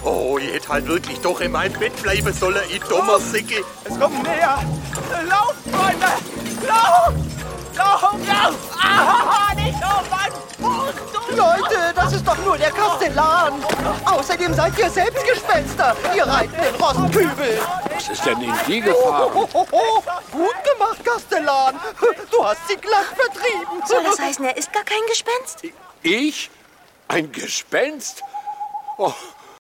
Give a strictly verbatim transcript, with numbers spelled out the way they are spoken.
Oh, ich hätte halt wirklich doch in meinem Bett bleiben sollen, ich dummer Sicke. Es kommt näher. Lauf, Freunde! Lauf! Lauf! Lauf! Ah, nicht so, Mann! Oh, Leute, das ist doch nur der Kastellan. Außerdem seid ihr selbst Gespenster, ihr reitenden Rostkübel. Was ist denn in die gefahren? Oh, oh, oh. Gut gemacht, Kastellan. Du hast sie glatt vertrieben. Soll das heißen, er ist gar kein Gespenst? Ich? Ein Gespenst? Oh,